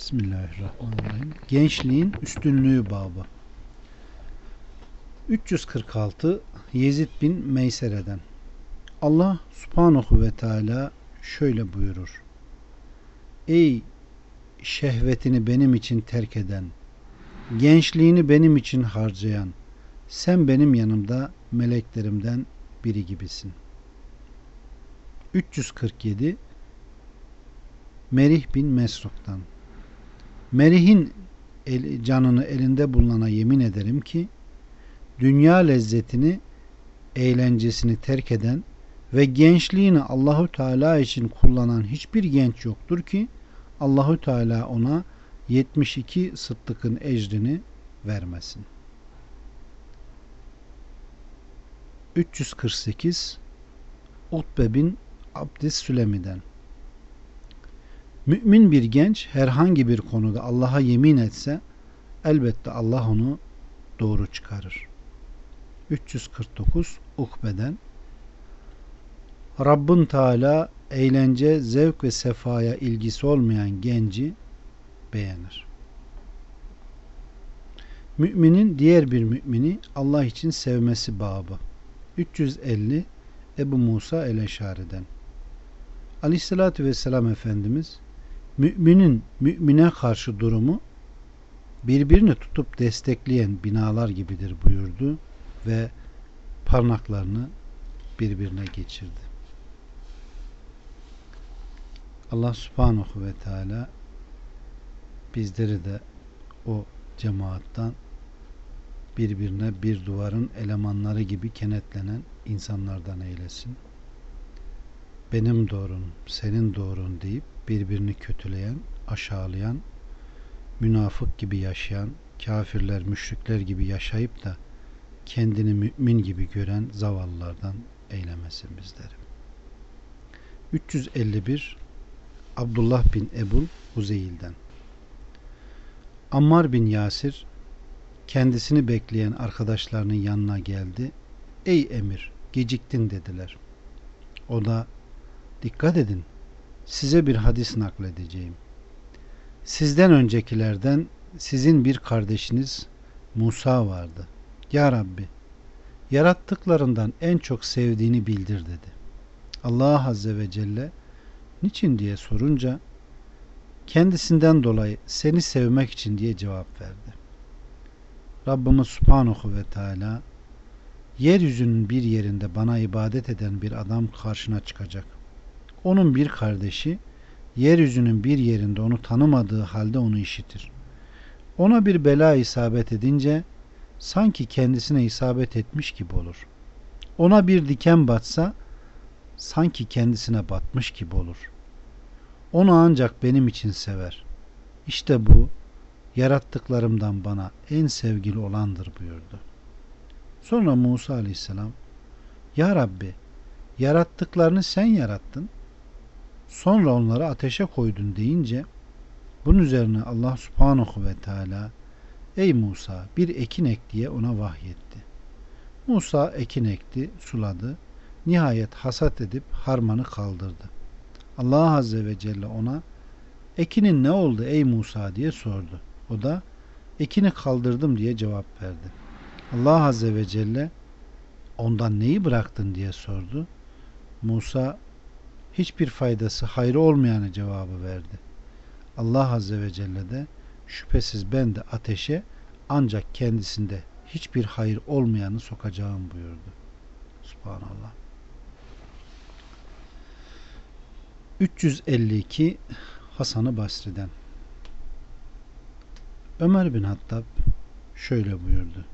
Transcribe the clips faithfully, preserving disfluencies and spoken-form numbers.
Bismillahirrahmanirrahim. Gençliğin üstünlüğü babı. üç yüz kırk altı Yezid bin Meysere'den. Allah Subhanahu ve Teala şöyle buyurur: Ey şehvetini benim için terk eden, gençliğini benim için harcayan, sen benim yanımda meleklerimden biri gibisin. üç yüz kırk yedi Merih bin Mesruk'tan. Merih'in el, canını elinde bulunana yemin ederim ki dünya lezzetini, eğlencesini terk eden ve gençliğini Allahu Teala için kullanan hiçbir genç yoktur ki Allahu Teala ona yetmiş iki sıddıkın ecrini vermesin. üç yüz kırk sekiz Utbe bin Abdis Sülemi'den. Mümin bir genç herhangi bir konuda Allah'a yemin etse elbette Allah onu doğru çıkarır. üç yüz kırk dokuz Ukbe'den. Rabbin Teala eğlence, zevk ve sefaya ilgisi olmayan genci beğenir. Müminin diğer bir mümini Allah için sevmesi babı. üç yüz elli Ebu Musa el-Eşari'den. Aleyhissalatü vesselam Efendimiz müminin mümine karşı durumu birbirini tutup destekleyen binalar gibidir buyurdu ve parmaklarını birbirine geçirdi. Allah Subhanahu ve Teala bizleri de o cemaattan, birbirine bir duvarın elemanları gibi kenetlenen insanlardan eylesin. Benim doğrun, senin doğrun deyip birbirini kötüleyen, aşağılayan, münafık gibi yaşayan, kafirler, müşrikler gibi yaşayıp da kendini mümin gibi gören zavallılardan eylemesin bizleri. üç yüz elli bir Abdullah bin Ebul Huzeyl'den. Ammar bin Yasir kendisini bekleyen arkadaşlarının yanına geldi. Ey emir, geciktin dediler. O da dikkat edin, size bir hadis nakledeceğim. Sizden öncekilerden sizin bir kardeşiniz Musa vardı. Ya Rabbi, yarattıklarından en çok sevdiğini bildir dedi. Allah Azze ve Celle niçin diye sorunca kendisinden dolayı seni sevmek için diye cevap verdi. Rabbimiz Subhanahu ve Teala yeryüzünün bir yerinde bana ibadet eden bir adam karşına çıkacak. Onun bir kardeşi yeryüzünün bir yerinde onu tanımadığı halde onu işitir. Ona bir bela isabet edince sanki kendisine isabet etmiş gibi olur. Ona bir diken batsa sanki kendisine batmış gibi olur. Onu ancak benim için sever. İşte bu yarattıklarımdan bana en sevgili olandır buyurdu. Sonra Musa Aleyhisselam, Ya Rabbi, yarattıklarını sen yarattın, sonra onları ateşe koydun deyince bunun üzerine Allah Subhanahu ve Teala ey Musa bir ekin ek diye ona vahyetti. Musa ekin ekti, suladı. Nihayet hasat edip harmanı kaldırdı. Allah Azze ve Celle ona ekinin ne oldu ey Musa diye sordu. O da ekini kaldırdım diye cevap verdi. Allah Azze ve Celle ondan neyi bıraktın diye sordu. Musa hiçbir faydası hayrı olmayanı cevabı verdi. Allah Azze ve Celle de şüphesiz ben de ateşe ancak kendisinde hiçbir hayır olmayanı sokacağım buyurdu. Subhanallah. üç yüz elli iki Hasan-ı Basri'den. Ömer bin Hattab şöyle buyurdu.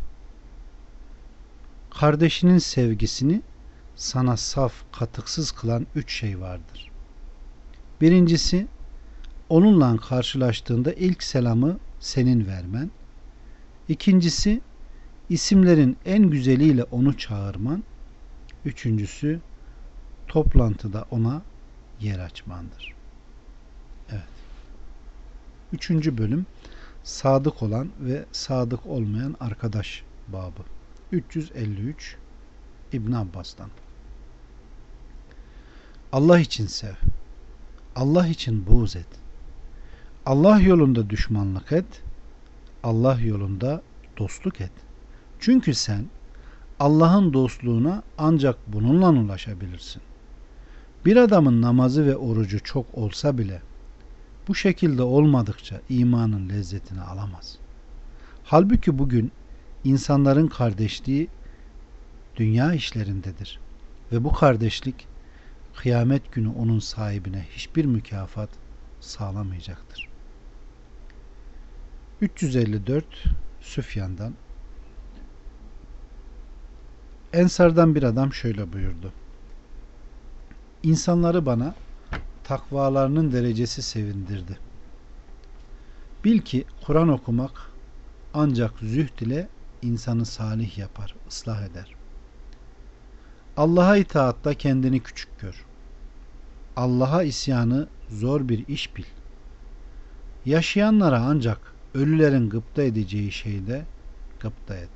Kardeşinin sevgisini sana saf, katıksız kılan üç şey vardır. Birincisi, onunla karşılaştığında ilk selamı senin vermen. İkincisi, isimlerin en güzeliyle onu çağırman. Üçüncüsü, toplantıda ona yer açmandır. Evet. Üçüncü bölüm, sadık olan ve sadık olmayan arkadaş babı. üç yüz elli üç İbn Abbas'tan. Allah için sev. Allah için buğz et. Allah yolunda düşmanlık et, Allah yolunda dostluk et. Çünkü sen Allah'ın dostluğuna ancak bununla ulaşabilirsin. Bir adamın namazı ve orucu çok olsa bile bu şekilde olmadıkça imanın lezzetini alamaz. Halbuki bugün insanların kardeşliği dünya işlerindedir ve bu kardeşlik kıyamet günü onun sahibine hiçbir mükafat sağlamayacaktır. üç yüz elli dört Süfyan'dan, Ensar'dan bir adam şöyle buyurdu: İnsanları bana takvalarının derecesi sevindirdi. Bil ki Kur'an okumak ancak zühd ile insanı salih yapar, ıslah eder. Allah'a itaatta kendini küçük gör. Allah'a isyanı zor bir iş bil. Yaşayanlara ancak ölülerin gıpta edeceği şeyde gıpta et.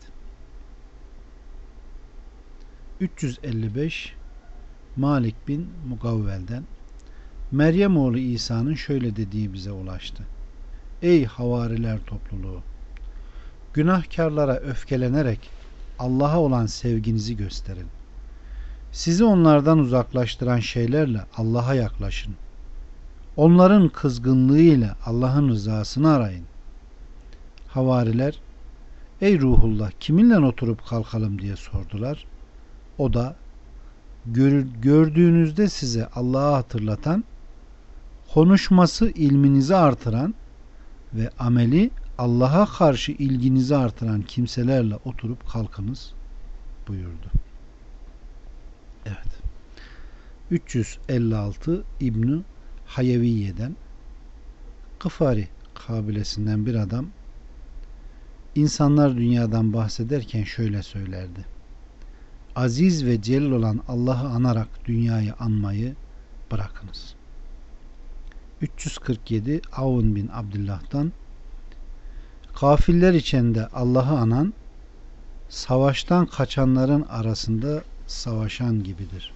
üç yüz elli beş Malik bin Mugavvel'den, Meryem oğlu İsa'nın şöyle dediği bize ulaştı: Ey havariler topluluğu! Günahkarlara öfkelenerek Allah'a olan sevginizi gösterin. Sizi onlardan uzaklaştıran şeylerle Allah'a yaklaşın. Onların kızgınlığıyla Allah'ın rızasını arayın. Havariler, ey Ruhullah, kiminle oturup kalkalım diye sordular. O da, gördüğünüzde size Allah'ı hatırlatan, konuşması ilminizi artıran ve ameli Allah'a karşı ilginizi artıran kimselerle oturup kalkınız buyurdu. Evet. üç yüz elli altı İbn-i Hayeviye'den, Gıfari kabilesinden bir adam insanlar dünyadan bahsederken şöyle söylerdi: Aziz ve celil olan Allah'ı anarak dünyayı anmayı bırakınız. üç yüz kırk yedi Avun bin Abdullah'tan, kafirler içinde Allah'ı anan savaştan kaçanların arasında savaşan gibidir.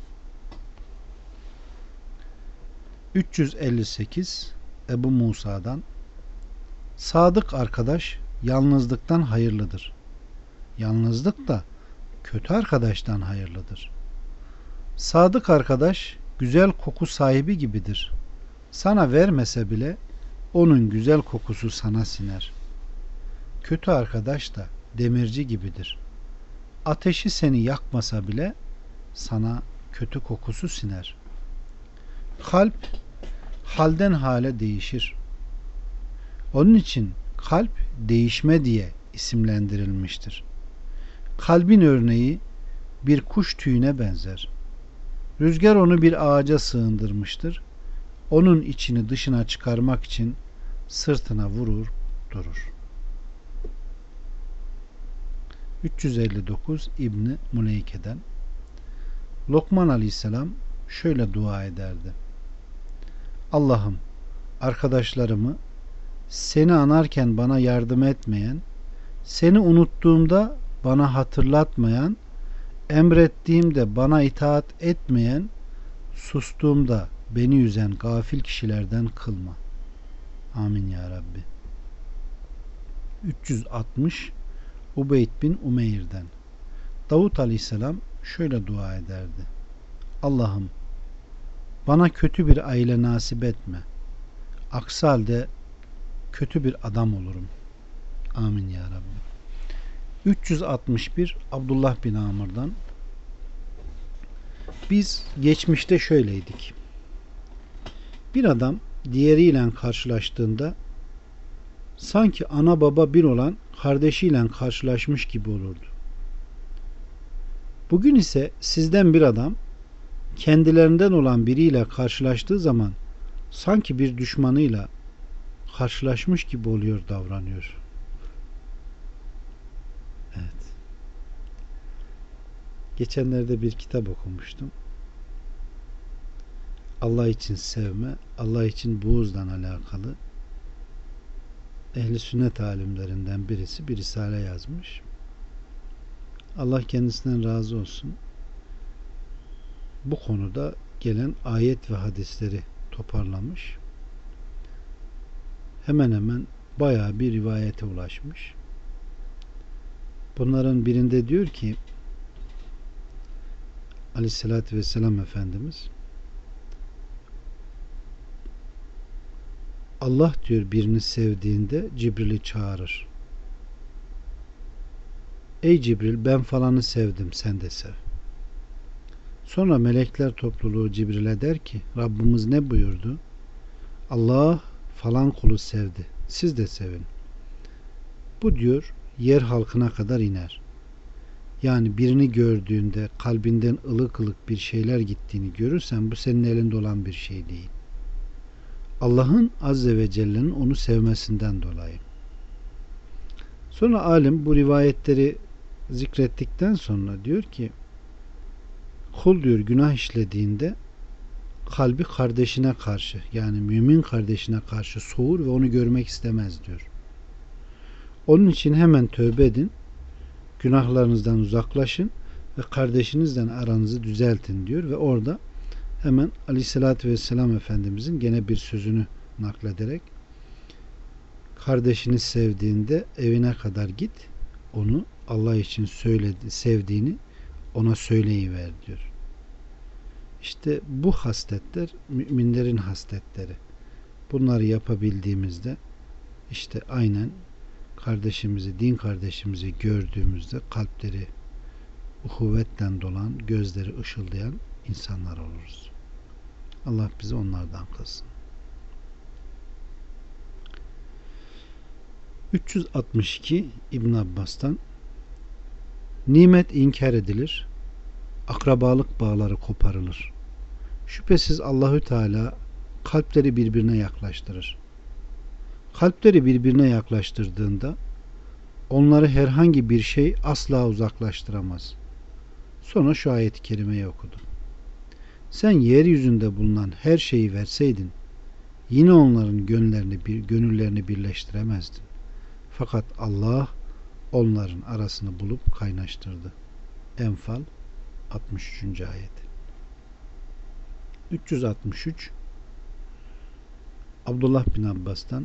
üç yüz elli sekiz Ebu Musa'dan, sadık arkadaş yalnızlıktan hayırlıdır. Yalnızlık da kötü arkadaştan hayırlıdır. Sadık arkadaş güzel koku sahibi gibidir. Sana vermese bile onun güzel kokusu sana siner. Kötü arkadaş da demirci gibidir. Ateşi seni yakmasa bile sana kötü kokusu siner. Kalp halden hale değişir. Onun için kalp değişme diye isimlendirilmiştir. Kalbin örneği bir kuş tüyüne benzer. Rüzgar onu bir ağaca sığındırmıştır. Onun içini dışına çıkarmak için sırtına vurur durur. üç yüz elli dokuz İbn-i Muleyke'den, Lokman Aleyhisselam şöyle dua ederdi: Allah'ım, arkadaşlarımı seni anarken bana yardım etmeyen, seni unuttuğumda bana hatırlatmayan, emrettiğimde bana itaat etmeyen, sustuğumda beni üzen gafil kişilerden kılma. Amin ya Rabbi. üç yüz altmış Ubeyd bin Umeyr'den, Davut Aleyhisselam şöyle dua ederdi: Allah'ım, bana kötü bir aile nasip etme. Aksi halde kötü bir adam olurum. Amin ya Rabbi. üç yüz altmış bir Abdullah bin Amr'dan, biz geçmişte şöyleydik. Bir adam diğeriyle karşılaştığında sanki ana baba bir olan kardeşiyle karşılaşmış gibi olurdu. Bugün ise sizden bir adam kendilerinden olan biriyle karşılaştığı zaman sanki bir düşmanıyla karşılaşmış gibi oluyor, davranıyor. Evet. Geçenlerde bir kitap okumuştum. Allah için sevme, Allah için buğzdan alakalı. Ehli sünnet alimlerinden birisi bir risale yazmış. Allah kendisinden razı olsun. Bu konuda gelen ayet ve hadisleri toparlamış. hemen hemen bayağı bir rivayete ulaşmış. Bunların birinde diyor ki Aleyhisselatü Vesselam Efendimiz, Allah diyor birini sevdiğinde Cibril'i çağırır. Ey Cibril, ben falanı sevdim, sen de sev. Sonra melekler topluluğu Cibril'e der ki, Rabbimiz ne buyurdu? Allah falan kulu sevdi, siz de sevin. Bu diyor yer halkına kadar iner. Yani birini gördüğünde kalbinden ılık ılık bir şeyler gittiğini görürsen bu senin elinde olan bir şey değil. Allah'ın Azze ve Celle'nin onu sevmesinden dolayı. Sonra alim bu rivayetleri zikrettikten sonra diyor ki, kul diyor günah işlediğinde kalbi kardeşine karşı, yani mümin kardeşine karşı soğur ve onu görmek istemez diyor. Onun için hemen tövbe edin, günahlarınızdan uzaklaşın ve kardeşinizden aranızı düzeltin diyor ve orada hemen Aleyhisselatü Vesselam Efendimizin gene bir sözünü naklederek, kardeşini sevdiğinde evine kadar git, onu Allah için söyledi, sevdiğini ona söyleyiver diyor. İşte bu hasletler müminlerin hasletleri. Bunları yapabildiğimizde işte aynen kardeşimizi, din kardeşimizi gördüğümüzde kalpleri uhuvvetten dolan, gözleri ışıldayan insanlar oluruz. Allah bizi onlardan kılsın. üç yüz altmış iki İbn Abbas'tan, nimet inkar edilir, akrabalık bağları koparılır. Şüphesiz Allahü Teala kalpleri birbirine yaklaştırır. Kalpleri birbirine yaklaştırdığında onları herhangi bir şey asla uzaklaştıramaz. Sonra şu ayet-i kerimeyi okudu. Sen yeryüzünde bulunan her şeyi verseydin yine onların gönüllerini, bir, gönüllerini birleştiremezdin. Fakat Allah onların arasını bulup kaynaştırdı. Enfal altmış üçüncü ayet. üç yüz altmış üç Abdullah bin Abbas'tan,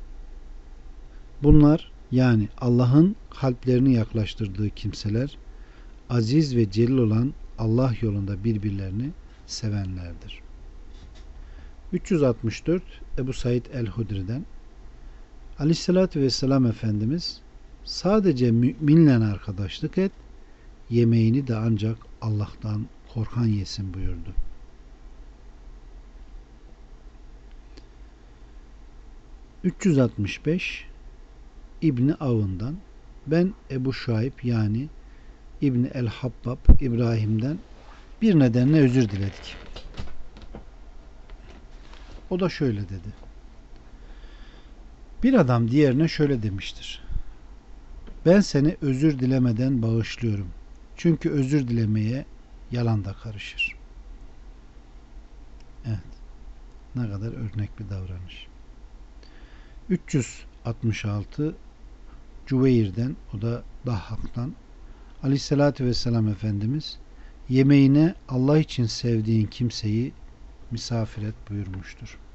bunlar yani Allah'ın kalplerini yaklaştırdığı kimseler aziz ve celil olan Allah yolunda birbirlerini sevenlerdir. üç yüz altmış dört Ebu Said el-Hudri'den, Aleyhisselatü Vesselam Efendimiz, sadece müminle arkadaşlık et, yemeğini de ancak Allah'tan korkan yesin buyurdu. üç yüz altmış beş İbni Avun'dan, ben Ebu Şuayb yani İbni el-Habbab İbrahim'den bir nedenle özür diledik. O da şöyle dedi. Bir adam diğerine şöyle demiştir. Ben seni özür dilemeden bağışlıyorum. Çünkü özür dilemeye yalan da karışır. Evet. Ne kadar örnek bir davranış. üç yüz altmış altı Cüveyr'den, o da Dahhak'tan, Aleyhisselatü Vesselam Efendimiz yemeğine Allah için sevdiğin kimseyi misafir et buyurmuştur.